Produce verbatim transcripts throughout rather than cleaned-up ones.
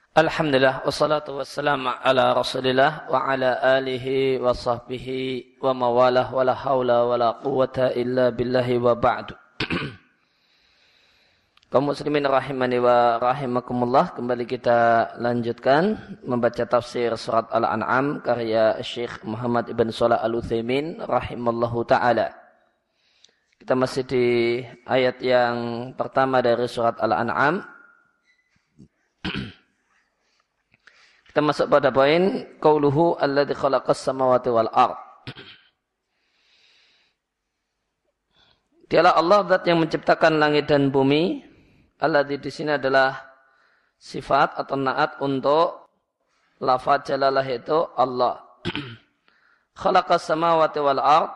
Alhamdulillah wassalatu wassalamu ala Rasulillah wa ala alihi wa sahbihi wa mawalah wa la haula wa la quwwata illa billahi wa ba'du. Kaum muslimin rahimani wa rahimakumullah, kembali kita lanjutkan membaca tafsir surat Al-An'am karya Syekh Muhammad ibn Shalih Al-Utsaimin rahimallahu taala. Kita masih di ayat yang pertama dari surat Al-An'am. Kita masuk pada poin qauluhu alladzi khalaqas samawati wal ard. Dialah Allah zat yang menciptakan langit dan bumi. Alladzi di sini adalah sifat atau naat untuk lafaz jalalah itu Allah. Khalaqas samawati wal ard.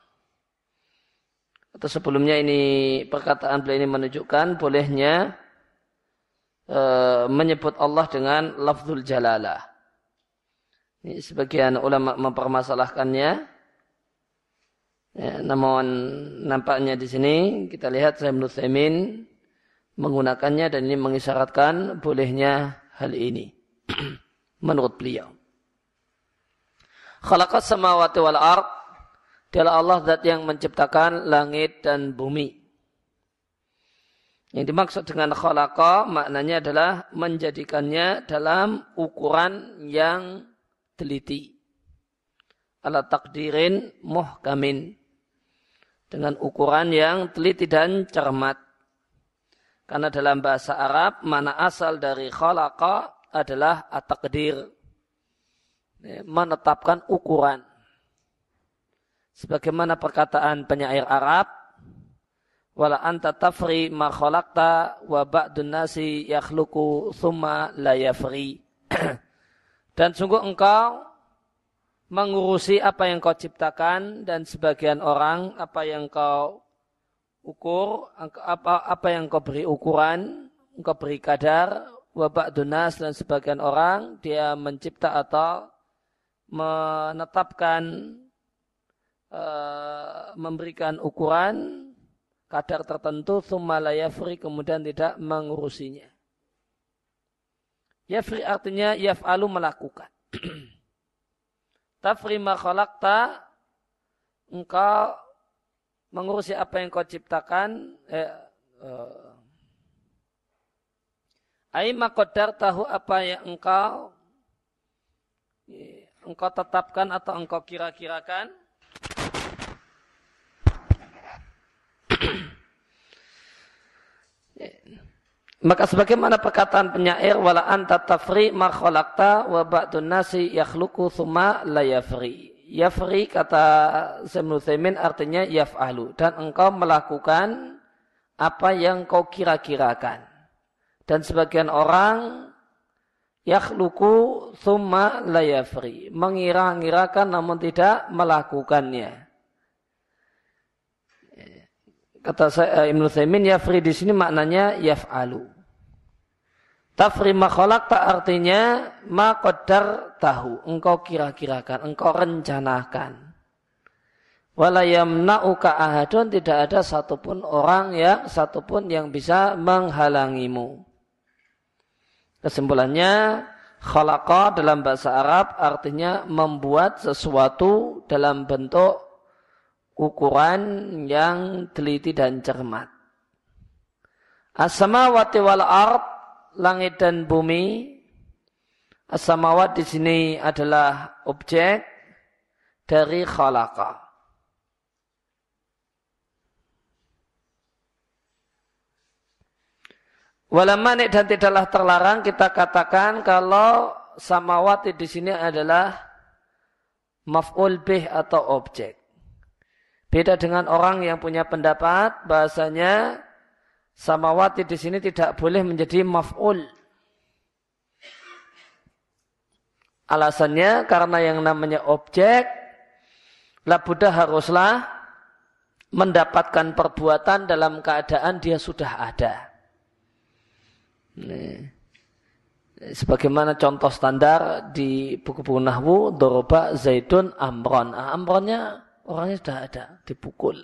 Atau sebelumnya ini perkataan beliau ini menunjukkan bolehnya E, menyebut Allah dengan lafzul jalalah. Ini sebagian ulama mempermasalahkannya. Ya, namun nampaknya di sini kita lihat Syekh Ibnu Utsaimin menggunakannya dan ini mengisyaratkan bolehnya hal ini. Menurut beliau. Khalaqas samawati wal ard. Dialah Allah zat yang menciptakan langit dan bumi. Yang dimaksud dengan khalaqa maknanya adalah menjadikannya dalam ukuran yang teliti. Ala takdirin muhkamin. Dengan ukuran yang teliti dan cermat. Karena dalam bahasa Arab mana asal dari khalaqa adalah at-taqdir. Menetapkan ukuran. Sebagaimana perkataan penyair Arab, wala anta tafri ma khalaqta wa ba'dun nasi yakhluqu thumma la yafri. Dan sungguh engkau mengurusi apa yang kau ciptakan dan sebagian orang apa yang kau ukur, apa apa yang kau beri ukuran, engkau beri kadar, wa ba'dun nas dan sebagian orang dia mencipta atau menetapkan uh, memberikan ukuran kadar tertentu, thumma la yafri, kemudian tidak mengurusinya. Yafri artinya yaf'alu, melakukan. Tafri ma khalaqta, engkau mengurusi apa yang kau ciptakan. Eh, eh, Ai ma qaddartahu, apa yang engkau eh, engkau tetapkan atau engkau kira-kirakan. Maka sebagaimana perkataan penyair, wala anta tafri ma khalaqta wa ba'dun nasi yakhluqu thumma la yafri. Yafri kata Syekh Ibnu Utsaimin artinya yaf'alu, dan engkau melakukan apa yang kau kira-kirakan. Dan sebagian orang yakhluqu thumma la yafri, mengira-ngirakan namun tidak melakukannya. Kata saya Ibnu Utsaimin, yafri di sini maknanya yaf'alu. Tafri ma khalaqta artinya ma qaddar tahu, engkau kira-kirakan, engkau rencanakan. Wala yamna'uka ahadun, tidak ada satupun orang yang satupun yang bisa menghalangimu. Kesimpulannya, khalaqa dalam bahasa Arab artinya membuat sesuatu dalam bentuk ukuran yang teliti dan cermat. As-samawati wal ard, langit dan bumi. As-samawat di sini adalah objek dari khalaqa. Wala mani, dan tidaklah terlarang kita katakan kalau samawati di sini adalah maf'ul bih atau objek. Beda dengan orang yang punya pendapat bahasanya samawati di sini tidak boleh menjadi maf'ul. Alasannya karena yang namanya objek labudah haruslah mendapatkan perbuatan dalam keadaan dia sudah ada. Nih. Sebagaimana contoh standar di buku-buku nahwu, doroba zaidun amron. Ah, amronnya orangnya sudah ada, dipukul.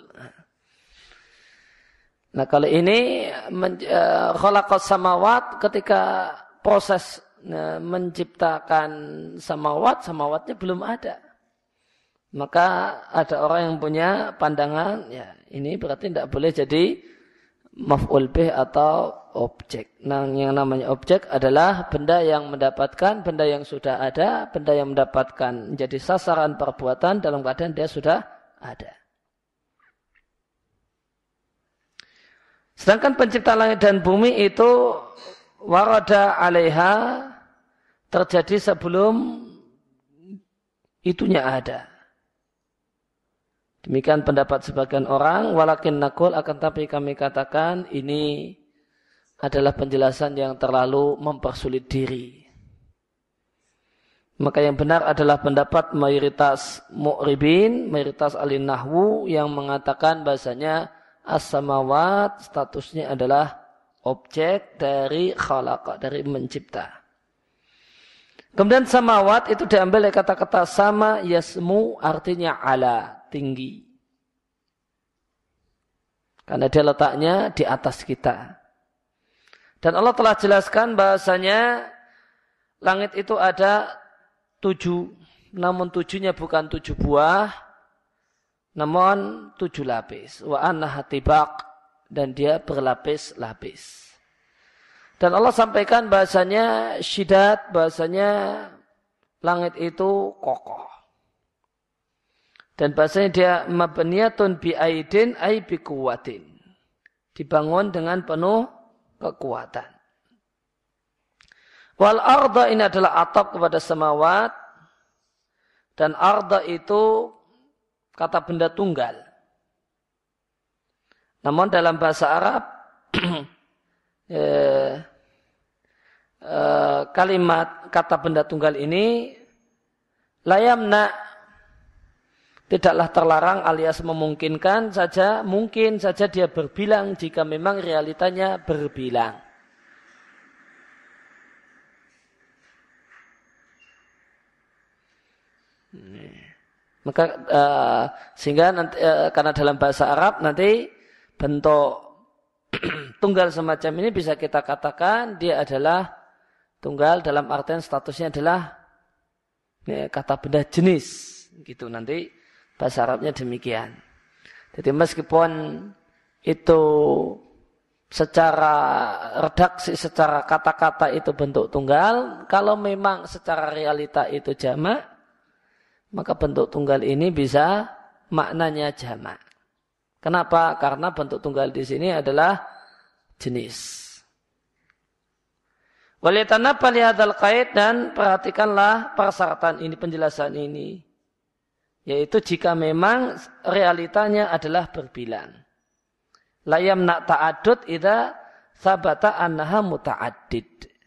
Nah kalau ini uh, khalaqas samawat, ketika proses menciptakan samawat, samawatnya belum ada. Maka ada orang yang punya pandangan, ya ini berarti tidak boleh jadi maf'ul bih atau objek. Nah, yang namanya objek adalah benda yang mendapatkan, benda yang sudah ada, benda yang mendapatkan menjadi sasaran perbuatan dalam keadaan dia sudah ada. Sedangkan pencipta langit dan bumi itu warada alaiha terjadi sebelum itunya ada. Demikian pendapat sebagian orang, walakin nakul akan tapi kami katakan ini adalah penjelasan yang terlalu mempersulit diri. Maka yang benar adalah pendapat mayoritas mu'ribin, mayoritas ahli nahwu yang mengatakan bahasanya as-samawat statusnya adalah objek dari khalaqa, dari mencipta. Kemudian samawat itu diambil dari kata-kata sama yasmu artinya ala, tinggi. Karena dia letaknya di atas kita. Dan Allah telah jelaskan bahasanya langit itu ada tujuh. Namun tujuhnya bukan tujuh buah. Namun tujuh lapis. Wa annaha tibaq. Dan dia berlapis-lapis. Dan Allah sampaikan bahasanya syidat, bahasanya langit itu kokoh. Dan bahasanya dia mabniyatun bi aidin ay bi quwwatin. Dibangun dengan penuh kekuatan. Wal arda ini adalah atap kepada samawat. Dan arda itu kata benda tunggal. Namun dalam bahasa Arab eh, eh, kalimat kata benda tunggal ini la yamna, tidaklah terlarang alias memungkinkan saja, mungkin saja dia berbilang jika memang realitanya berbilang. Maka uh, sehingga nanti, uh, karena dalam bahasa Arab nanti bentuk tunggal semacam ini bisa kita katakan dia adalah tunggal dalam artian statusnya adalah ya, kata benda jenis gitu nanti. Bahasa Arabnya demikian. Jadi meskipun itu secara redaksi, secara kata-kata itu bentuk tunggal, kalau memang secara realita itu jamak, maka bentuk tunggal ini bisa maknanya jamak. Kenapa? Karena bentuk tunggal di sini adalah jenis. Walitanabba lihadzal qaid, dan perhatikanlah persyaratan ini, penjelasan ini. Yaitu jika memang realitanya adalah berbilang. La yamna ta'addud idza sabata annaha muta'addid.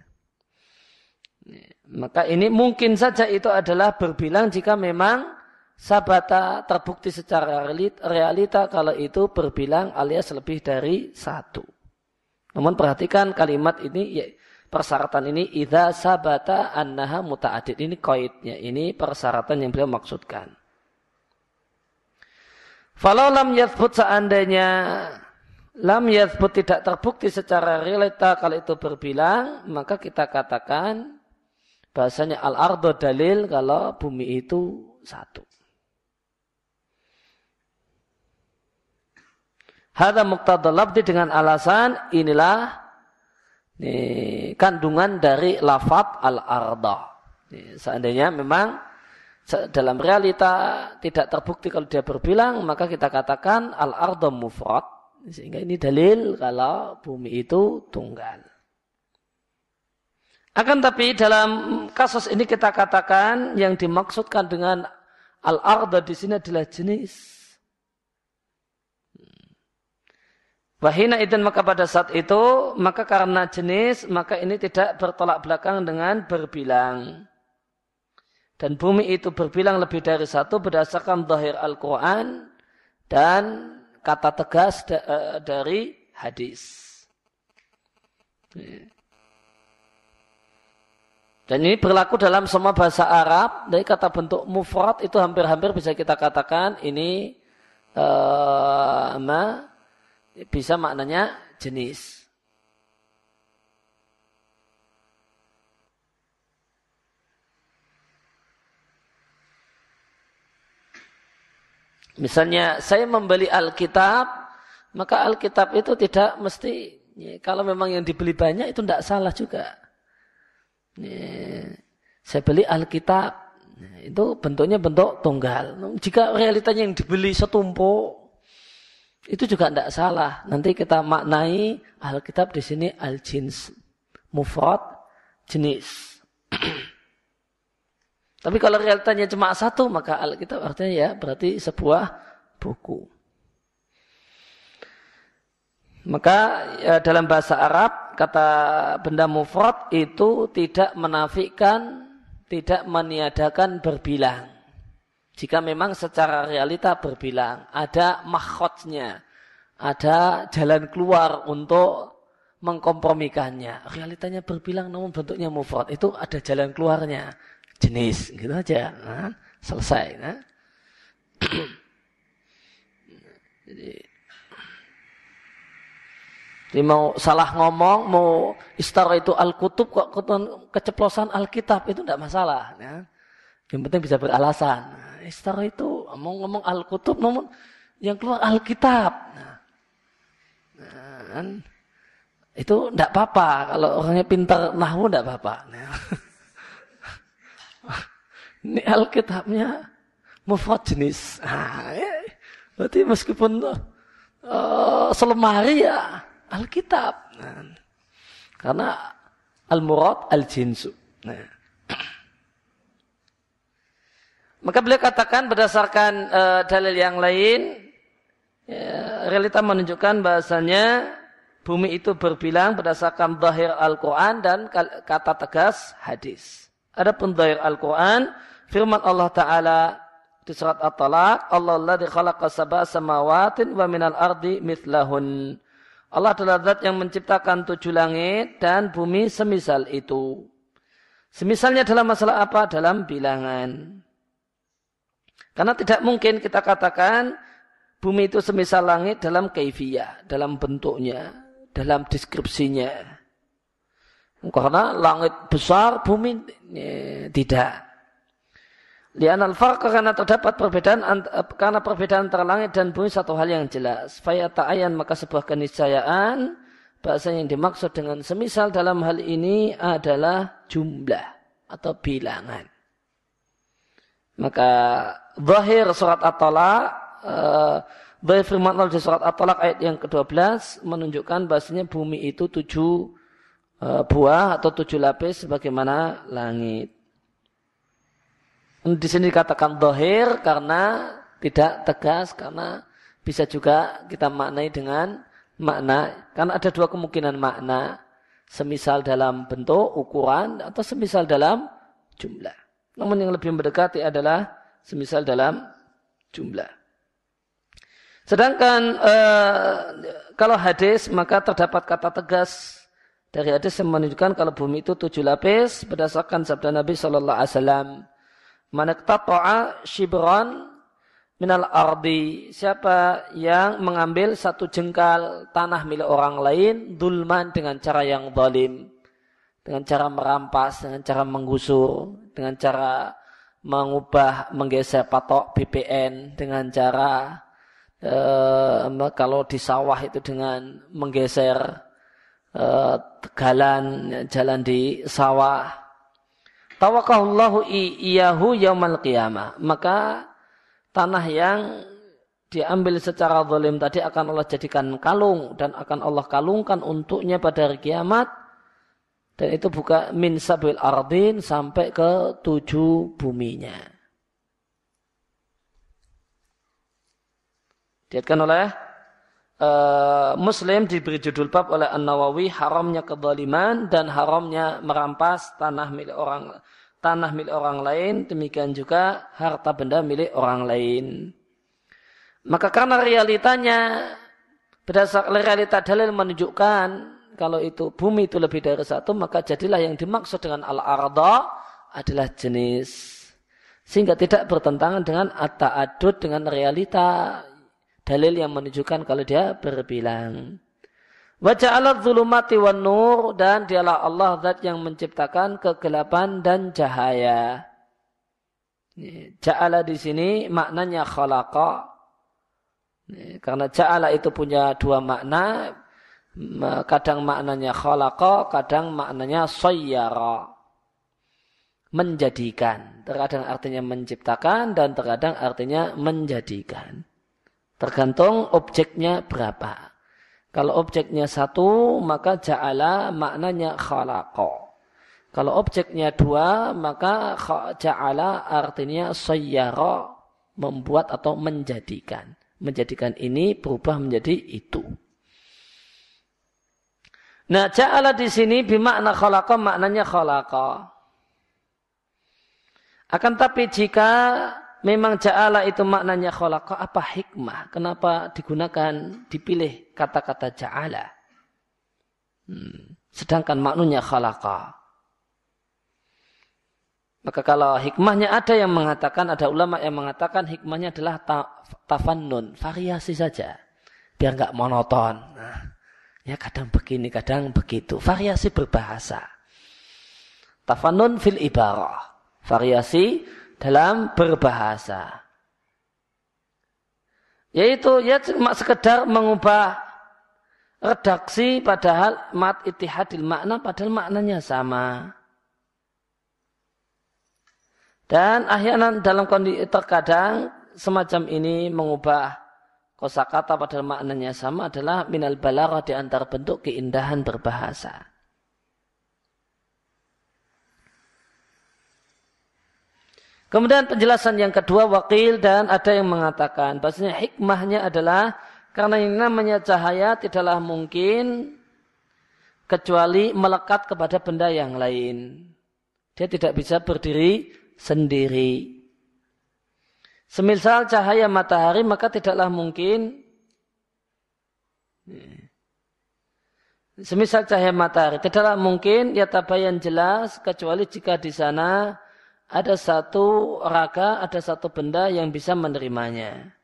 Maka ini mungkin saja itu adalah berbilang jika memang sabata terbukti secara realita kalau itu berbilang alias lebih dari satu. Namun perhatikan kalimat ini, ya, persyaratan ini idza sabata annaha muta'addid. Ini qaidnya, ini persyaratan yang beliau maksudkan. Falau lam yathbut, seandainya lam yathbut tidak terbukti secara realita kalau itu berbilang, maka kita katakan bahasanya al-ardu dalil kalau bumi itu satu. Hadza muqtadal labdi, dengan alasan inilah ini, kandungan dari lafaz al-arda. Seandainya memang dalam realita tidak terbukti kalau dia berbilang, maka kita katakan al-ardu mufrad. Sehingga ini dalil kalau bumi itu tunggal. Akan tapi dalam kasus ini kita katakan yang dimaksudkan dengan al-ardu di sini adalah jenis. Wahina idzan, maka pada saat itu, maka karena jenis, maka ini tidak bertolak belakang dengan berbilang. Dan bumi itu berbilang lebih dari satu berdasarkan zahir Al-Quran dan kata tegas da- dari hadis. Dan ini berlaku dalam semua bahasa Arab. Dari kata bentuk mufrad itu hampir-hampir bisa kita katakan ini uh, ma, bisa maknanya jenis. Misalnya saya membeli Alkitab, maka Alkitab itu tidak mesti, ya, kalau memang yang dibeli banyak itu tidak salah juga. Ya, saya beli Alkitab, ya, itu bentuknya bentuk tunggal. Jika realitanya yang dibeli setumpuk, itu juga tidak salah. Nanti kita maknai Alkitab di sini al-jins, mufrad, jenis. Tapi kalau realitanya cuma satu, maka Alkitab artinya ya berarti sebuah buku. Maka ya, dalam bahasa Arab kata benda mufrad itu tidak menafikan, tidak meniadakan berbilang. Jika memang secara realita berbilang, ada makhotnya, ada jalan keluar untuk mengkompromikannya. Realitanya berbilang namun bentuknya mufrad, itu ada jalan keluarnya. Jenis, gitu aja, nah, selesai. Nah. Jadi, jadi mau salah ngomong, mau istara itu al-kutub kok keceplosan Alkitab itu tidak masalah. Ya. Yang penting bisa beralasan. Nah, istara itu mau ngomong al-kutub, namun yang keluar Alkitab. Nah, nah, itu tidak apa-apa. Kalau orangnya pintar nahwu tidak apa-apa. Nah. Ini Alkitabnya mufrad jenis. Ah, ya. Berarti meskipun uh, selemari ya Alkitab. Nah, karena al-murad al-jinsu. Nah. Maka beliau katakan berdasarkan uh, dalil yang lain, ya, realita menunjukkan bahasanya bumi itu berbilang berdasarkan zahir Al-Quran dan kata tegas hadis. Adapun zahir Al-Quran, firman Allah Ta'ala di surat At-Talaq, Allah alladzi khalaqa sab'a samawatin wa minal ardi mithlahun. Allah adalah zat yang menciptakan tujuh langit dan bumi semisal itu. Semisalnya dalam masalah apa? Dalam bilangan. Karena tidak mungkin kita katakan bumi itu semisal langit dalam kaifiyah, dalam bentuknya, dalam deskripsinya. Karena langit besar, bumi eh, tidak. Li'anal farq, karena terdapat perbedaan karena perbedaan antara langit dan bumi satu hal yang jelas. Fa ta'ayyan, maka sebuah keniscayaan bahasa yang dimaksud dengan semisal dalam hal ini adalah jumlah atau bilangan. Maka zahir surat At-Talaq, uh, zahir firman Allah di surat At-Talaq ayat yang kedua belas menunjukkan bahasanya bumi itu tujuh uh, buah atau tujuh lapis sebagaimana langit. Di sini dikatakan zahir karena tidak tegas, karena bisa juga kita maknai dengan makna, karena ada dua kemungkinan makna, semisal dalam bentuk, ukuran, atau semisal dalam jumlah. Namun yang lebih mendekati adalah semisal dalam jumlah. Sedangkan eh, kalau hadis, maka terdapat kata tegas dari hadis yang menunjukkan kalau bumi itu tujuh lapis berdasarkan sabda Nabi Shallallahu Alaihi Wasallam. Man iqtata'a shibran minal ardi, siapa yang mengambil satu jengkal tanah milik orang lain dzulman, dengan cara yang zalim, dengan cara merampas, dengan cara menggusur, dengan cara mengubah, menggeser patok B P N, dengan cara eh, kalau di sawah itu dengan menggeser eh, tegalan jalan di sawah. Tawakkallahu iyahu yaumal qiyamah, maka tanah yang diambil secara zalim tadi akan Allah jadikan kalung dan akan Allah kalungkan untuknya pada hari kiamat, dan itu buka min sabil ardin sampai ke tujuh buminya. Dilihatkan oleh uh, Muslim, diberi judul bab oleh An-Nawawi, haramnya kezaliman dan haramnya merampas tanah milik orang tanah milik orang lain, demikian juga harta benda milik orang lain. Maka karena realitanya berdasarkan realita dalil menunjukkan kalau itu bumi itu lebih dari satu, maka jadilah yang dimaksud dengan al-arda adalah jenis, sehingga tidak bertentangan dengan at-ta'addud, dengan realita dalil yang menunjukkan kalau dia berbilang. Wa ja'ala dzulumati wan nur, dan dialah Allah zat yang menciptakan kegelapan dan cahaya. Ja'ala di sini maknanya khalaqa, Karena ja'ala itu punya dua makna, kadang maknanya khalaqa, kadang maknanya sayyara, menjadikan. Terkadang artinya menciptakan dan terkadang artinya menjadikan. Tergantung objeknya berapa. Kalau objeknya satu, maka ja'ala maknanya khalaqa. Kalau objeknya dua, maka ja'ala artinya sayyara, membuat atau menjadikan. Menjadikan ini berubah menjadi itu. Nah, ja'ala di sini bimakna khalaqa, maknanya khalaqa. Akan tapi jika memang ja'ala itu maknanya khalaqa, apa hikmah? Kenapa digunakan, dipilih kata-kata ja'ala? Hmm. Sedangkan maknanya khalaqa. Maka kalau hikmahnya ada yang mengatakan, ada ulama yang mengatakan hikmahnya adalah ta, tafannun, variasi saja. Biar enggak monoton. Nah, ya kadang begini, kadang begitu. Variasi berbahasa. Tafannun fil ibarah. Variasi dalam berbahasa. Yaitu ya cuma sekedar mengubah redaksi padahal mat ittihadil makna padahal maknanya sama. Dan ahyanan dalam kondisi terkadang semacam ini mengubah kosakata padahal maknanya sama adalah minal balaghah, di antara bentuk keindahan berbahasa. Kemudian penjelasan yang kedua wakil, dan ada yang mengatakan bahasanya hikmahnya adalah karena yang namanya cahaya tidaklah mungkin kecuali melekat kepada benda yang lain. Dia tidak bisa berdiri sendiri. Semisal cahaya matahari, maka tidaklah mungkin semisal cahaya matahari tidaklah mungkin ya tabayan jelas kecuali jika di sana ada satu raga, ada satu benda yang bisa menerimanya.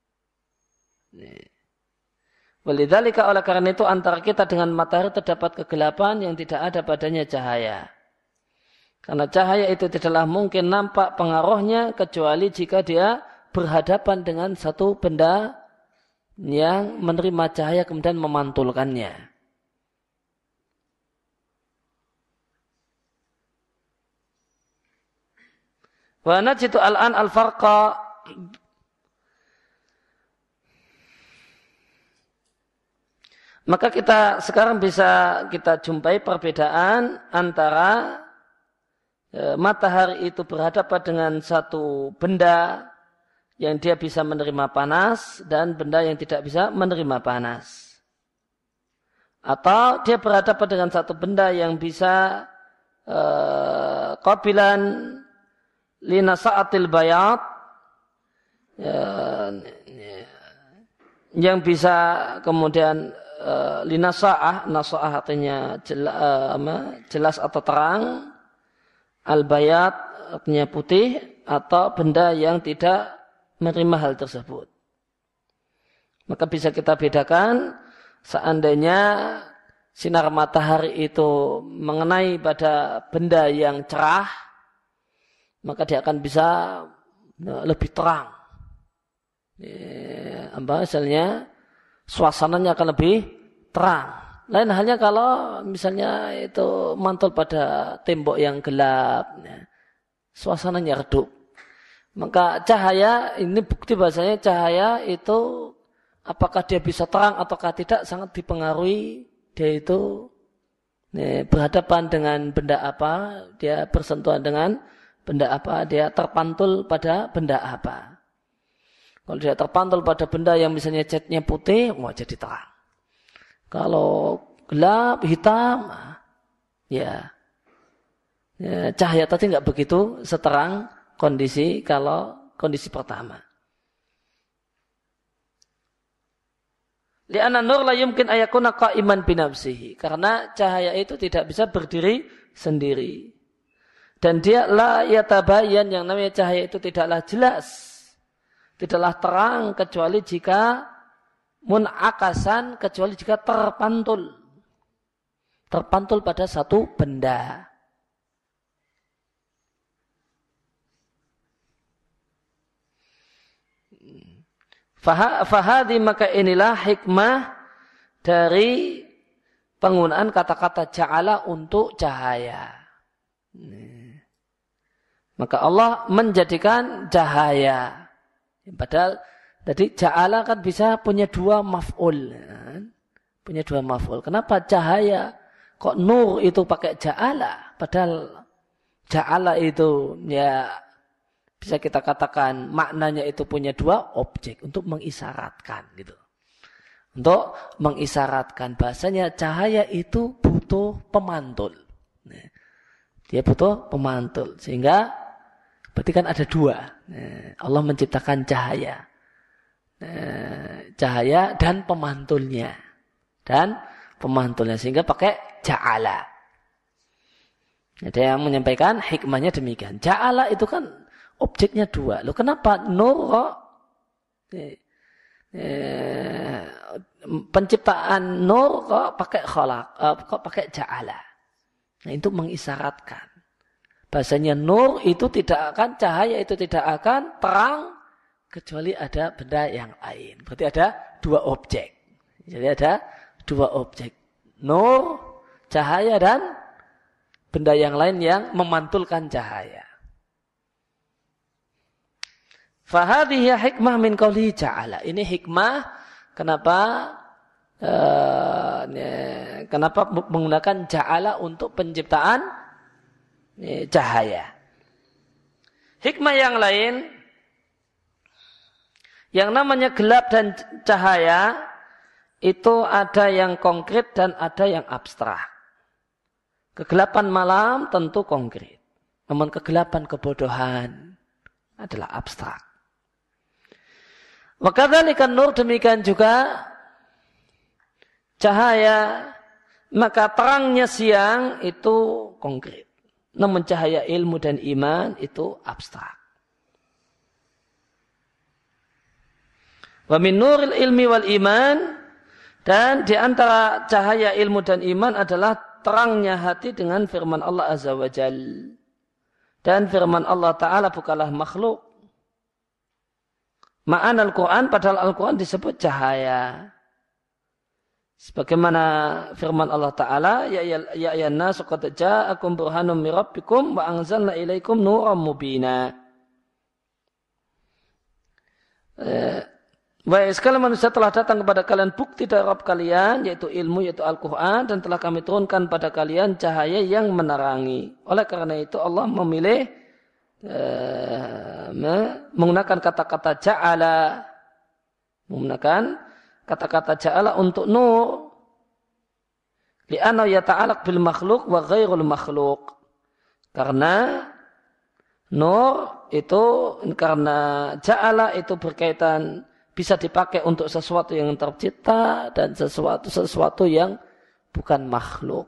Walidzalika, oleh karena itu antara kita dengan matahari terdapat kegelapan yang tidak ada padanya cahaya. Karena cahaya itu tidaklah mungkin nampak pengaruhnya kecuali jika dia berhadapan dengan satu benda yang menerima cahaya kemudian memantulkannya. Wa najidu al-an al-farqa maka kita sekarang bisa kita jumpai perbedaan antara matahari itu berhadapan dengan satu benda yang dia bisa menerima panas dan benda yang tidak bisa menerima panas. Atau dia berhadapan dengan satu benda yang bisa uh, qabilan lina sa'atil bayat, uh, yang bisa kemudian uh, lina sa'ah, nasa'ah artinya jelas, uh, jelas atau terang, al-bayat artinya putih, atau benda yang tidak menerima hal tersebut. Maka bisa kita bedakan seandainya sinar matahari itu mengenai pada benda yang cerah, maka dia akan bisa lebih terang. Ya, apa misalnya suasananya akan lebih terang. Lain halnya kalau misalnya itu mantul pada tembok yang gelap, ya, suasananya redup. Maka cahaya, ini bukti bahasanya cahaya itu apakah dia bisa terang ataukah tidak sangat dipengaruhi dia itu ya, berhadapan dengan benda apa, dia bersentuhan dengan benda apa, dia terpantul pada benda apa. Kalau dia terpantul pada benda yang misalnya catnya putih, wah jadi terang. Kalau gelap, hitam, ya, ya cahaya tadi nggak begitu seterang kondisi kalau kondisi pertama. Li'anna nur la yumkin ayakuna qa'iman binafsihi. Karena cahaya itu tidak bisa berdiri sendiri. Dan dia la yatabayan, yang namanya cahaya itu tidaklah jelas, tidaklah terang kecuali jika munakasan, kecuali jika terpantul. Terpantul pada satu benda. Fahadi maka inilah hikmah dari penggunaan kata-kata ja'ala untuk cahaya. Maka Allah menjadikan cahaya. Padahal tadi ja'ala kan bisa punya dua maf'ul. Punya dua maf'ul. Kenapa cahaya? Kok nur itu pakai ja'ala? Padahal ja'ala itu ya bisa kita katakan maknanya itu punya dua objek untuk mengisyaratkan gitu. Untuk mengisyaratkan bahasanya cahaya itu butuh pemantul. Dia butuh pemantul. Sehingga berarti kan ada dua. Allah menciptakan cahaya. Cahaya dan pemantulnya. Dan pemantulnya. Sehingga pakai ja'ala. Ada yang menyampaikan hikmahnya demikian. Ja'ala itu kan objeknya dua. Loh kenapa nur eh, eh, penciptaan nur kok pakai khalaq, eh, kok pakai ja'ala. Nah itu mengisyaratkan. Bahasanya nur itu tidak akan, cahaya itu tidak akan terang kecuali ada benda yang lain. Berarti ada dua objek. Jadi ada dua objek. Nur, cahaya dan benda yang lain yang memantulkan cahaya. Fahadhihi hikmah min qawlihi ja'ala. Ini hikmah kenapa uh, kenapa menggunakan ja'ala untuk penciptaan uh, cahaya. Hikmah yang lain yang namanya gelap dan cahaya itu ada yang konkret dan ada yang abstrak. Kegelapan malam tentu konkret. Namun kegelapan kebodohan adalah abstrak. Wakadzalika nur demikian juga cahaya, maka terangnya siang itu konkret. Namun cahaya ilmu dan iman itu abstrak. Wa min nuril ilmi wal iman, dan di antara cahaya ilmu dan iman adalah terangnya hati dengan firman Allah Azza wa Jal. Dan firman Allah Ta'ala bukanlah makhluk. Ma'an Al-Quran, padahal Al-Quran disebut cahaya. Sebagaimana firman Allah Ta'ala, Ya ayyuhan nasu qad ja'akum burhanun min rabbikum wa anzalna ilaikum nuran mubina. Eh, Wahai sekalian manusia, telah datang kepada kalian bukti dari Rabb kalian, yaitu ilmu, yaitu Al-Quran, dan telah kami turunkan pada kalian cahaya yang menerangi. Oleh karena itu Allah memilih uh, menggunakan kata-kata ja'ala, menggunakan kata-kata ja'ala untuk nur. Li'annahu yata'alaq bil makhluk wa ghairul makhluk. Karena nur itu, karena ja'ala itu berkaitan, bisa dipakai untuk sesuatu yang tercipta dan sesuatu sesuatu yang bukan makhluk.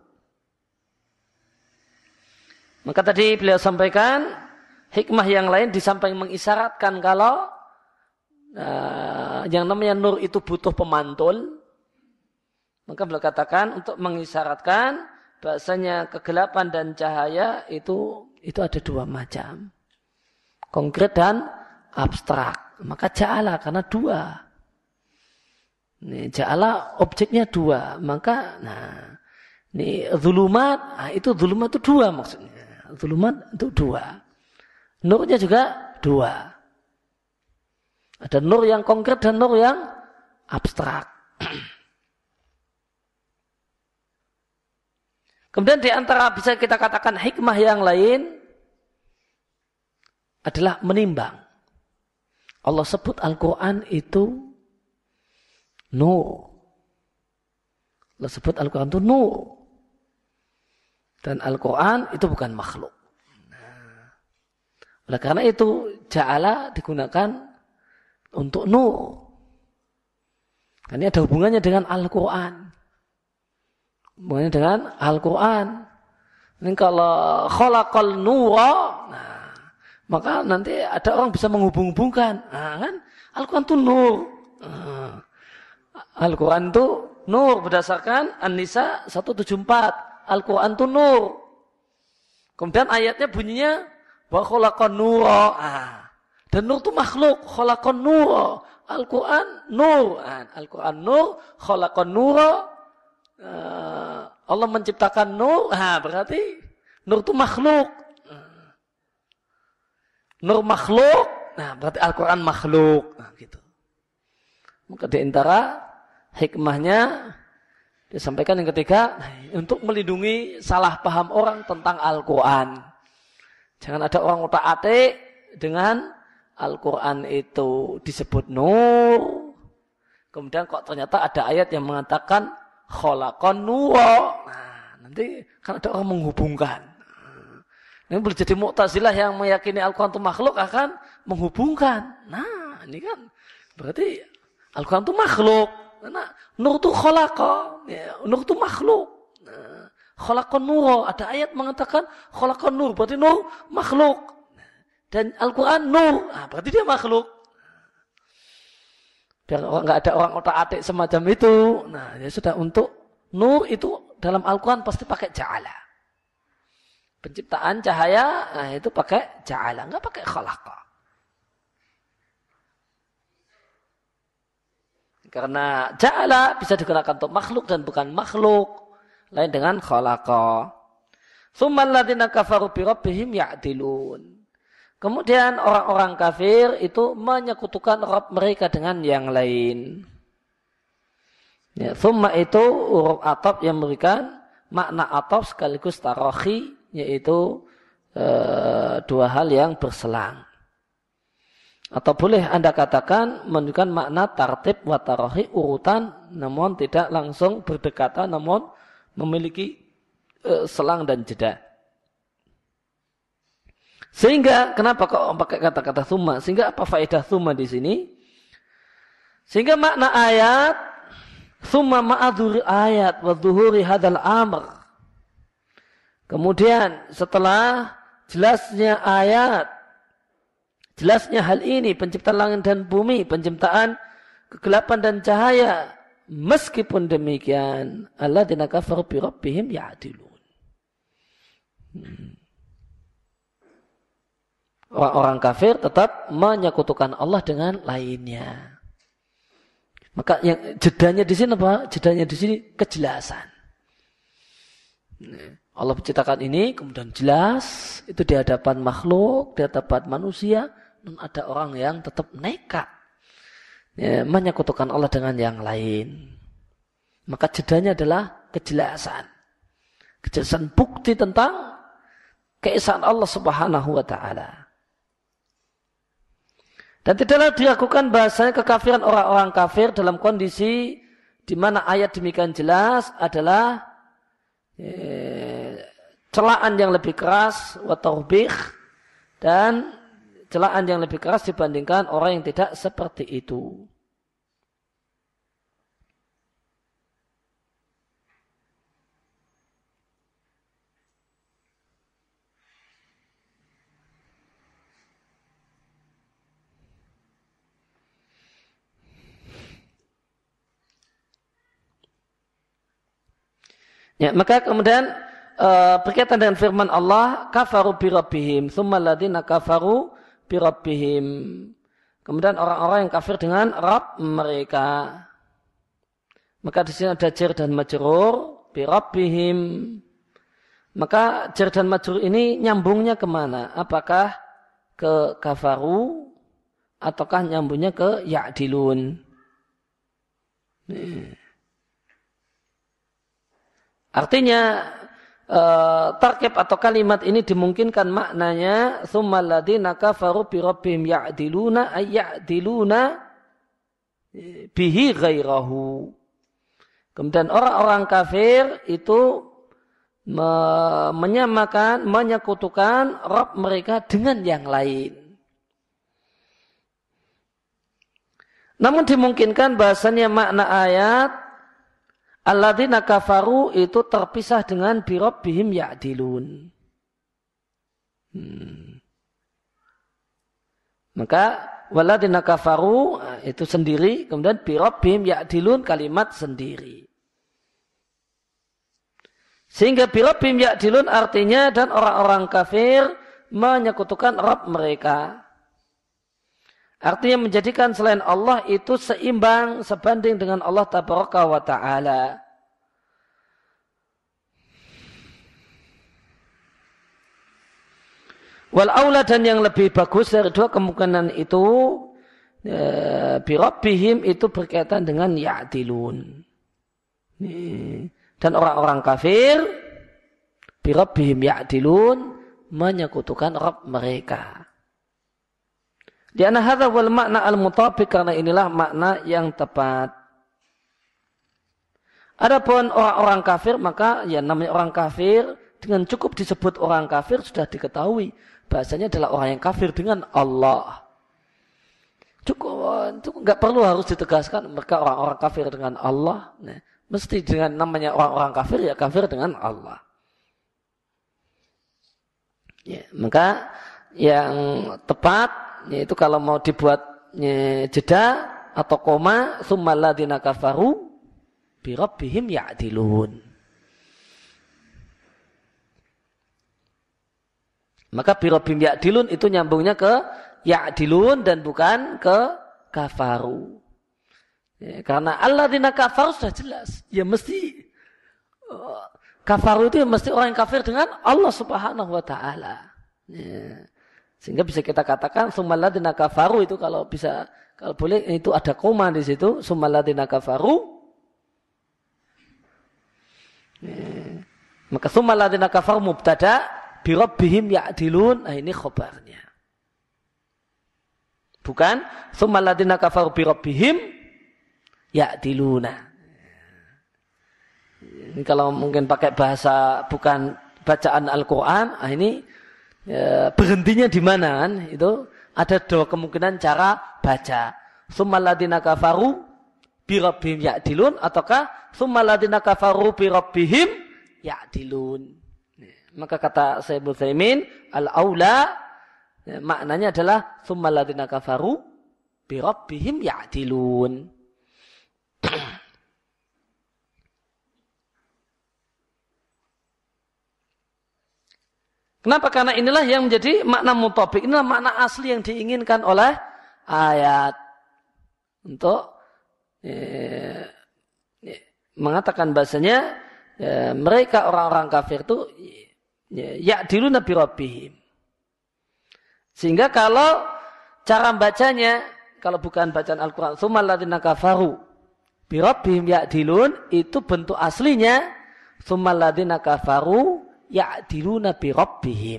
Maka tadi beliau sampaikan hikmah yang lain di samping mengisyaratkan kalau uh, yang namanya nur itu butuh pemantul. Maka beliau katakan untuk mengisyaratkan bahasanya kegelapan dan cahaya itu itu ada dua macam, konkret dan abstrak. Maka ja'ala karena dua. Ini ja'ala objeknya dua. Maka nah ini zulumat, nah, itu zulumat itu dua maksudnya. Zulumat itu dua. Nurnya juga dua. Ada nur yang konkret dan nur yang abstrak. Kemudian di antara bisa kita katakan hikmah yang lain adalah menimbang. Allah sebut Al-Quran itu nur. Allah sebut Al-Quran itu nur. Dan Al-Quran itu bukan makhluk. Nah, oleh karena itu ja'ala digunakan untuk nur. Ini ada hubungannya dengan Al-Quran. Hubungannya dengan Al-Quran. Ini kalau khalaqal nura, nah, maka nanti ada orang bisa menghubung-hubungkan. Nah, kan? Al-Quran itu nur. Nah, Al-Quran itu nur berdasarkan An-Nisa seratus tujuh puluh empat. Al-Quran itu nur. Kemudian ayatnya bunyinya wa khalaqan nura. Ah, Dan nur itu makhluk. Khalaqan nur. Al-Quran nur. Al-Quran nur. Khalaqan nur. Allah menciptakan nur. Nah, berarti nur itu makhluk. Nur makhluk. Nah, berarti Al-Quran makhluk. Nah, gitu. Maka di antara hikmahnya disampaikan yang ketiga, untuk melindungi salah paham orang tentang Al-Quran. Jangan ada orang otak-atik dengan Al-Quran itu disebut nur. Kemudian kok ternyata ada ayat yang mengatakan khalaqan nur. Nah, nanti kan ada orang menghubungkan. Ini boleh jadi Mu'tazilah yang meyakini Al-Quran itu makhluk akan menghubungkan. Nah, ini kan berarti Al-Quran itu makhluk. Nah, nur itu khalaqa, ya, nur itu makhluk. Nah, khalaqan nur, ada ayat mengatakan khalaqan nur, berarti nur makhluk. Dan Al-Quran nur, nah, berarti dia makhluk. Biar nggak ada orang otak-atik semacam itu. Nah, ya sudah, untuk nur itu dalam Al-Quran pasti pakai ja'ala. Penciptaan cahaya, nah itu pakai ja'ala, nggak pakai khalaqa. Karena ja'ala bisa digunakan untuk makhluk dan bukan makhluk. Lain dengan khalaqa. Tsummal ladzina kafaru bi rabbihim ya'dilun. Kemudian orang-orang kafir itu menyekutukan Rabb mereka dengan yang lain. Ya, tsumma itu huruf ataf yang memberikan makna ataf sekaligus tarakhi, yaitu e, dua hal yang berselang. Atau boleh Anda katakan menunjukkan makna tartib wa tarakhi, urutan namun tidak langsung berdekatan, namun memiliki e, selang dan jeda. Sehingga kenapa kok pakai kata-kata tsumma? Sehingga apa faedah tsumma di sini? Sehingga makna ayat tsumma ma'adzuri ayat wa dhuhuri hadzal amr. Kemudian setelah jelasnya ayat, jelasnya hal ini, penciptaan langit dan bumi, penciptaan kegelapan dan cahaya, meskipun demikian alladzina kafaru bi rabbihim ya'dilun. Hmm. Orang-orang kafir tetap menyekutukan Allah dengan lainnya. Maka yang jedanya di sini apa? Jedanya di sini kejelasan. Allah menciptakan ini, kemudian jelas itu di hadapan makhluk, di hadapan manusia, dan ada orang yang tetap nekat ya, menyekutukan Allah dengan yang lain. Maka jedanya adalah kejelasan. Kejelasan bukti tentang keesaan Allah Subhanahu wa taala. Dan tidaklah dilakukan bahasanya kekafiran orang-orang kafir dalam kondisi di mana ayat demikian jelas adalah eh, celaan yang lebih keras wa tawbih, dan celaan yang lebih keras dibandingkan orang yang tidak seperti itu. Ya, maka kemudian uh, berkaitan dengan firman Allah, kafaru bi rabbihim, tsumma alladziina kafaru bi rabbihim. Kemudian orang-orang yang kafir dengan Rabb mereka. Maka di sini ada jar dan majrur bi rabbihim. Maka jar dan majrur ini nyambungnya kemana? Apakah ke kafaru ataukah nyambungnya ke ya'dilun? Nih. Artinya uh, tarkib atau kalimat ini dimungkinkan maknanya tsummal ladzina kafaru bi rabbihim ya'diluna ay ya'diluna bihi ghairahu. Kemudian orang-orang kafir itu me menyamakan, menyekutukan Rabb mereka dengan yang lain. Namun dimungkinkan bahasanya makna ayat alladzina kafaru itu terpisah dengan bi rabbihim ya'dilun. Hmm. Maka walladzina kafaru itu sendiri, kemudian bi rabbihim ya'dilun kalimat sendiri. Sehingga bi rabbihim ya'dilun artinya dan orang-orang kafir menyekutukan Rabb mereka. Artinya menjadikan selain Allah itu seimbang, sebanding dengan Allah Tabaraka wa Ta'ala. Wal aula, dan yang lebih bagus dari dua kemungkinan itu, ya, bi rabbihim itu berkaitan dengan ya'dilun. Dan orang-orang kafir bi rabbihim ya'dilun, menyekutukan Rabb mereka. Di anna hadza wal makna al-mutabiq, karena inilah makna yang tepat. Adapun orang-orang kafir, maka ya namanya orang kafir dengan cukup disebut orang kafir sudah diketahui bahasanya adalah orang yang kafir dengan Allah. Cukup, cukup nggak perlu harus ditegaskan mereka orang-orang kafir dengan Allah. Nah, mesti dengan namanya orang-orang kafir ya kafir dengan Allah. Ya, maka yang tepat yaitu kalau mau dibuat ya, jeda atau koma, tsumma alladziina kafaru bi rabbihim ya'dilun. Maka bi rabbihim ya'dilun itu nyambungnya ke ya'dilun dan bukan ke kafaru. Ya, karena alladziina kafaru sudah jelas. Ya mesti uh, kafaru itu ya mesti orang yang kafir dengan Allah Subhanahu wa taala. Ya. Sehingga bisa kita katakan tsummal ladzina kafaru itu kalau bisa, kalau boleh itu ada koma di situ, tsummal ladzina kafaru. Ya. Maka tsummal ladzina kafaru mubtada, bi rabbihim ya'dilun. Nah, ini khabarnya. Bukan tsummal ladzina kafaru bi rabbihim ya'diluna. Ini kalau mungkin pakai bahasa bukan bacaan Al-Qur'an, ah ini ya, berhentinya di mana kan? Itu ada dua kemungkinan cara baca. Tsummal ladzina kafaru bi rabbihim ya'dilun ataukah tsummal ladzina kafaru bi rabbihim ya'dilun. Maka kata Syekh Utsaimin, al-aula ya, maknanya adalah tsummal ladzina kafaru bi rabbihim ya'dilun. Kenapa? Karena inilah yang menjadi makna mutabiq. Inilah makna asli yang diinginkan oleh ayat. Untuk eh, eh, mengatakan bahasanya eh, mereka orang-orang kafir itu ya'diluna bi rabbihim. Sehingga kalau cara bacanya, kalau bukan bacaan Al-Quran, tsummal ladzina kafaru bi rabbihim ya'dilun, itu bentuk aslinya tsummal ladzina kafaru ya'diluna bi rabbihim.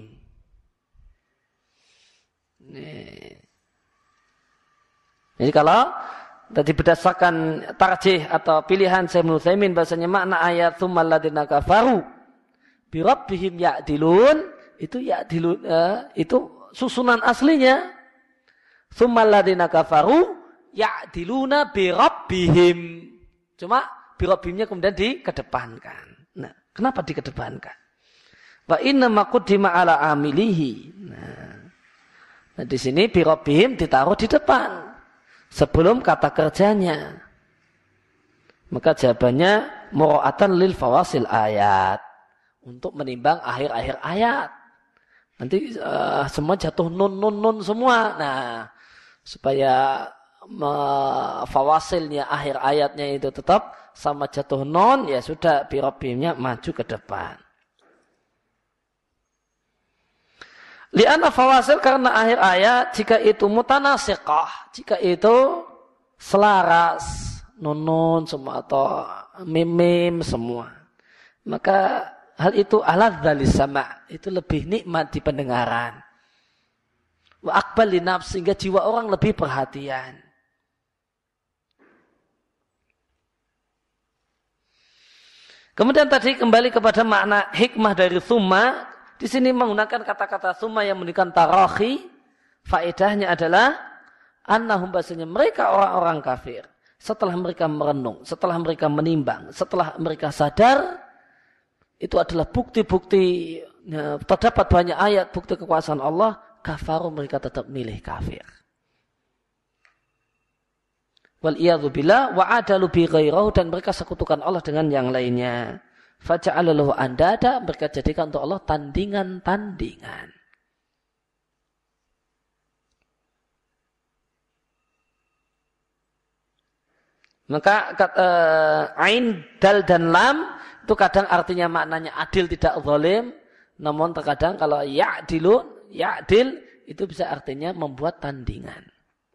Jadi kalau tadi berdasarkan tarjih atau pilihan Syekh Utsaimin bahasanya makna ayat tsummal ladzina kafaru bi rabbihim ya'dilun itu ya'dilun uh, itu susunan aslinya tsummal ladzina kafaru ya'diluna bi rabbihim. Cuma bi rabbihimnya kemudian dikedepankan. Nah, kenapa dikedepankan? Wa inna ma qaddima ala amilihi. Nah, nah di sini bi rabbihim ditaruh di depan sebelum kata kerjanya. Maka jawabannya mura'atan lil fawasil ayat, untuk menimbang akhir-akhir ayat. Nanti uh, semua jatuh nun nun nun semua. Nah, supaya uh, fawasilnya akhir ayatnya itu tetap sama jatuh nun, ya sudah bi rabbihimnya maju ke depan. Li'anna fawasil, karena akhir ayat jika itu mutanasiqah, jika itu selaras, nun-nun semua atau mim-mim semua, maka hal itu aladza lisama', itu lebih nikmat di pendengaran. Wa aqbal li nafs, sehingga jiwa orang lebih perhatian. Kemudian tadi kembali kepada makna hikmah dari tsumma. Di sini menggunakan kata-kata tsumma yang menunjukkan tarakhi. Faedahnya adalah annahum, bahasanya mereka orang-orang kafir, setelah mereka merenung, setelah mereka menimbang, setelah mereka sadar, itu adalah bukti-bukti ya, terdapat banyak ayat bukti kekuasaan Allah, kafaru, mereka tetap milih kafir. Wal iyadzu billah wa adalu bi ghairihi, dan mereka sekutukan Allah dengan yang lainnya. Faja'ala lahu andada, mereka jadikan untuk Allah tandingan-tandingan. Maka uh, ain, dal dan lam itu kadang artinya maknanya adil tidak zalim, namun terkadang kalau ya'dilu, ya'dil itu bisa artinya membuat tandingan.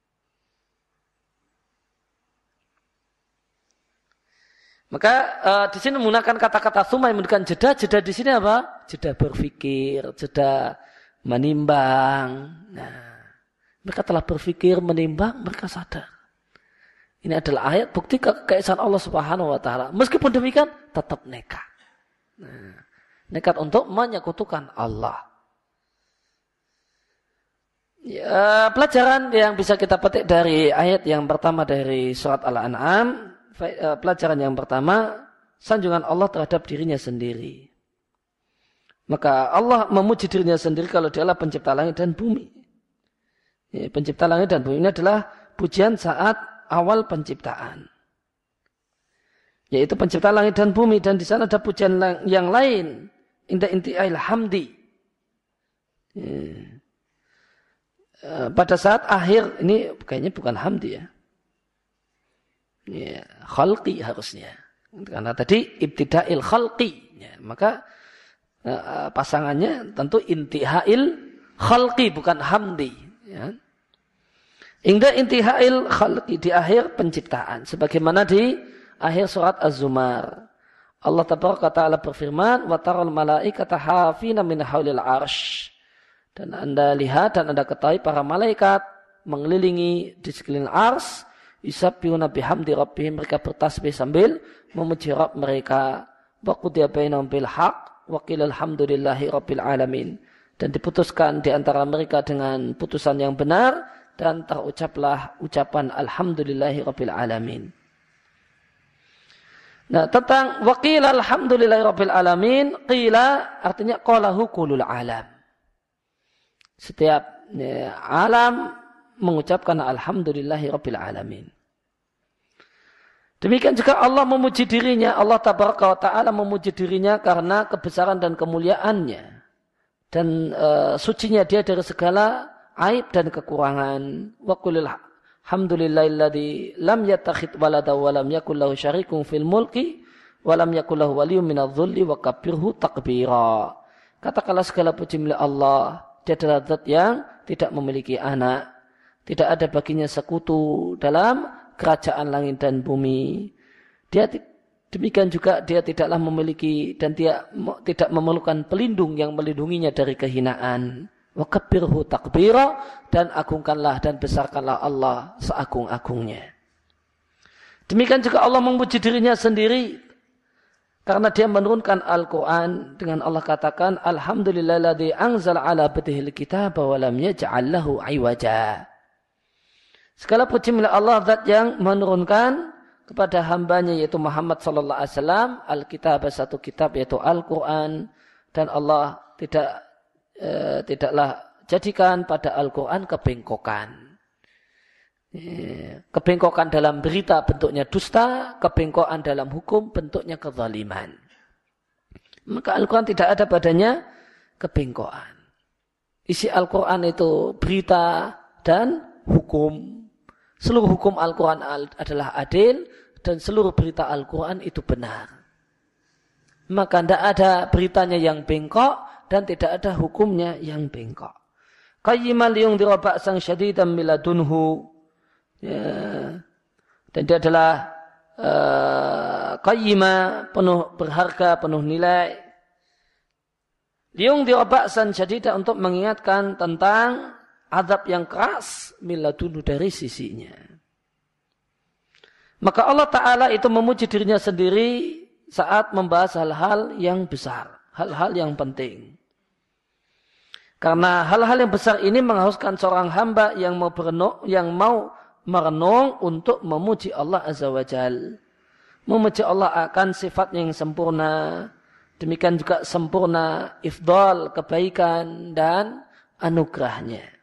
Maka uh, di sini menggunakan kata-kata summa yang menunjukkan jeda. Jeda di sini apa? Jeda berpikir, jeda menimbang. Nah, mereka telah berpikir, menimbang, mereka sadar. Ini adalah ayat bukti keesaan Allah Subhanahu wa taala. Meskipun demikian tetap nekat. Nah, nekat untuk menyekutukan Allah. Ya, pelajaran yang bisa kita petik dari ayat yang pertama dari surat Al-An'am. Pelajaran yang pertama, sanjungan Allah terhadap dirinya sendiri. Maka Allah memuji dirinya sendiri kalau dialah pencipta langit dan bumi. Ya, pencipta langit dan bumi ini adalah pujian saat awal penciptaan. Yaitu pencipta langit dan bumi, dan di sana ada pujian yang lain. Inda inti'ail hamdi. Ya. Pada saat akhir, ini kayaknya bukan hamdi ya. Ya, khalqi harusnya. Karena tadi ibtida'il khalqi. Ya, maka uh, pasangannya tentu intihail khalqi bukan hamdi. Ya. Inda intihail khalqi di akhir penciptaan. Sebagaimana di akhir surat Az-Zumar. Allah Tabaraka Ta'ala berfirman, wa taral malaikata hafina min haulil arsh. Dan Anda lihat dan Anda ketahui para malaikat mengelilingi di sekeliling ars. Yusabbihuna bihamdi rabbihim, mereka bertasbih sambil memuji Rabb mereka. Wa qudiya bainahum bil haqq wa qila alhamdulillahi rabbil alamin. Dan diputuskan di antara mereka dengan putusan yang benar dan terucaplah ucapan alhamdulillahi rabbil alamin. Nah, tentang wa qila alhamdulillahi rabbil alamin, qila artinya qalahu kulul alam. Setiap ya, alam mengucapkan alhamdulillahi rabbil alamin. Demikian juga Allah memuji dirinya, Allah tabaraka wa ta'ala memuji dirinya karena kebesaran dan kemuliaannya. Dan uh, sucinya dia dari segala aib dan kekurangan. Wa qulil hamdulillahilladzi lam yattakhidh walada wa lam yakul lahu syarikun fil mulki wa lam yakul lahu waliyyun minadh-dhulli wa kabbirhu takbira. Katakanlah segala puji milik Allah, dia adalah zat yang tidak memiliki anak. Tidak ada baginya sekutu dalam kerajaan langit dan bumi. Dia demikian juga dia tidaklah memiliki dan dia tidak memerlukan pelindung yang melindunginya dari kehinaan. Wa kabbirhu takbira, dan agungkanlah dan besarkanlah Allah seagung-agungnya. Demikian juga Allah memuji dirinya sendiri karena dia menurunkan Al-Quran dengan Allah katakan alhamdulillahilladzi anzala ala abdihil kitaba wa lam yaj'al lahu iwaja. Segala puji milik Allah, zat yang menurunkan kepada hambanya yaitu Muhammad sallallahu alaihi wasallam Al-Kitab, satu kitab yaitu Al-Quran, dan Allah tidak e, tidaklah jadikan pada Al-Quran kebengkokan. E, kebengkokan dalam berita bentuknya dusta, kebengkokan dalam hukum bentuknya kezaliman. Maka Al-Quran tidak ada padanya kebengkokan. Isi Al-Quran itu berita dan hukum. Seluruh hukum Al-Quran adalah adil dan seluruh berita Al-Quran itu benar. Maka tidak ada beritanya yang bengkok dan tidak ada hukumnya yang bengkok. Qayyiman liyundhira ba'san syadidan min ladunhu. Ya. Dan dia adalah uh, qayyima, penuh berharga, penuh nilai. Liyundhira ba'san syadidan, untuk mengingatkan tentang azab yang keras miladunu dari sisinya. Maka Allah Ta'ala itu memuji dirinya sendiri saat membahas hal-hal yang besar, hal-hal yang penting. Karena hal-hal yang besar ini mengharuskan seorang hamba yang mau berenung, yang mau merenung untuk memuji Allah Azza wa Jal. Memuji Allah akan sifat yang sempurna. Demikian juga sempurna ifdal, kebaikan dan anugerahnya.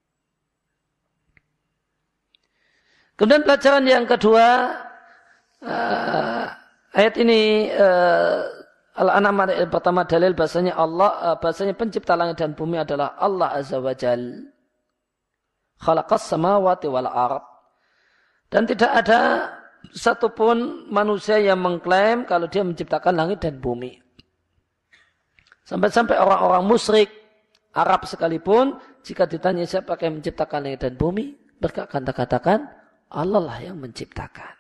Kemudian pelajaran yang kedua, uh, ayat ini uh, Al-An'am ayat pertama dalil bahasanya Allah, uh, bahasanya pencipta langit dan bumi adalah Allah Azza wa Jal. Khalaqas samawati wal ard. Dan tidak ada satupun manusia yang mengklaim kalau dia menciptakan langit dan bumi. Sampai-sampai orang-orang musyrik Arab sekalipun, jika ditanya siapa yang menciptakan langit dan bumi, mereka akan katakan Allah lah yang menciptakan.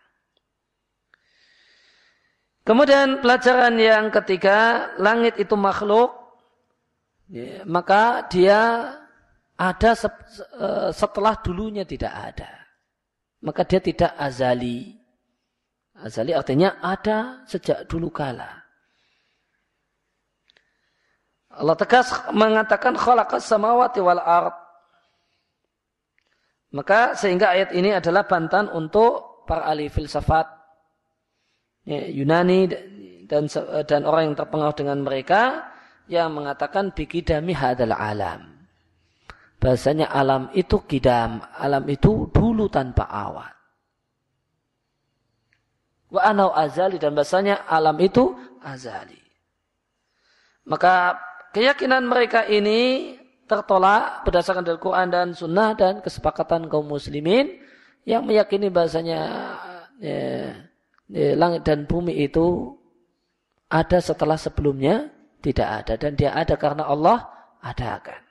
Kemudian pelajaran yang ketiga, langit itu makhluk, ya, maka dia ada setelah dulunya tidak ada. Maka dia tidak azali. Azali artinya ada sejak dulu kala. Allah tegas mengatakan khalaqas samawati wal ard. Maka sehingga ayat ini adalah bantahan untuk para ahli filsafat ya, Yunani dan dan orang yang terpengaruh dengan mereka yang mengatakan bikidami hadal alam. Bahasanya alam itu kidam, alam itu dulu tanpa awal. Wa anau azali, dan bahasanya alam itu azali. Maka keyakinan mereka ini tertolak berdasarkan dari Quran dan Sunnah dan kesepakatan kaum muslimin yang meyakini bahasanya ya, ya, langit dan bumi itu ada setelah sebelumnya tidak ada, dan dia ada karena Allah adakan.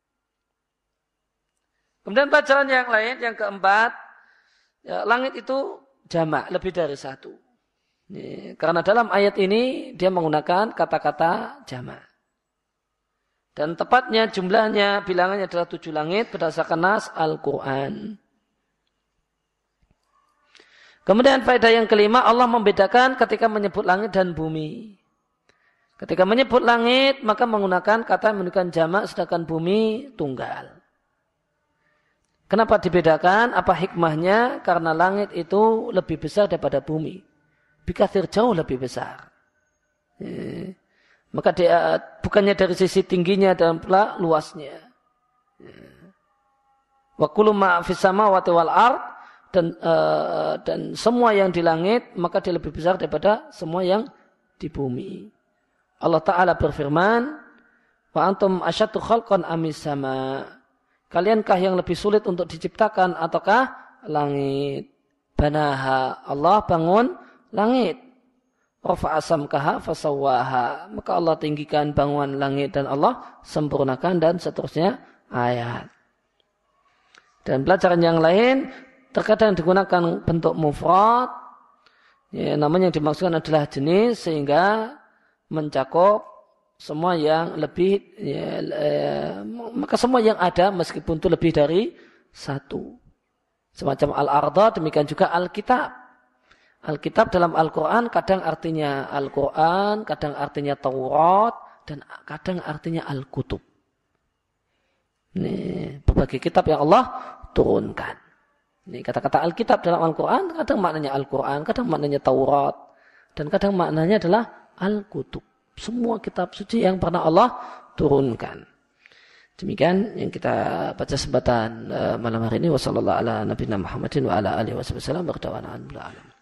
Kemudian pelajaran yang lain, yang keempat, ya, langit itu jamak, lebih dari satu. Ya, karena dalam ayat ini dia menggunakan kata-kata jamak. Dan tepatnya jumlahnya, bilangannya adalah tujuh langit berdasarkan nas Al-Quran. Kemudian faedah yang kelima, Allah membedakan ketika menyebut langit dan bumi. Ketika menyebut langit, maka menggunakan kata yang menunjukkan jamak, sedangkan bumi tunggal. Kenapa dibedakan? Apa hikmahnya? Karena langit itu lebih besar daripada bumi. Bikathir jauh lebih besar. Ya. Maka dia bukannya dari sisi tingginya dan pula luasnya. Wa kullu ma fis samawati wal ard, dan uh, dan semua yang di langit maka dia lebih besar daripada semua yang di bumi. Allah Ta'ala berfirman, wa antum asyaddu khalqan amis sama. Kaliankah yang lebih sulit untuk diciptakan ataukah langit? Banaha, Allah bangun langit. Rafa'a samkaha fasawwaha. Maka Allah tinggikan bangunan langit dan Allah sempurnakan, dan seterusnya ayat. Dan pelajaran yang lain, terkadang digunakan bentuk mufrad, ya, namanya yang dimaksudkan adalah jenis, sehingga mencakup semua yang lebih, ya, eh, maka semua yang ada meskipun itu lebih dari satu. Semacam al-arda, demikian juga al-kitab. Al-kitab dalam Al-Quran kadang artinya Al-Quran, kadang artinya Taurat, dan kadang artinya Al-Kutub. Ini berbagai kitab yang Allah turunkan. Ini kata-kata Al-kitab dalam Al-Quran kadang maknanya Al-Quran, kadang maknanya Taurat, dan kadang maknanya adalah Al-Kutub. Semua kitab suci yang pernah Allah turunkan. Demikian yang kita baca sembatan uh, malam hari ini. Wassallallahu ala nabiyina Muhammadin wa ala alihi wasallam. Berdawana alhamdulillah.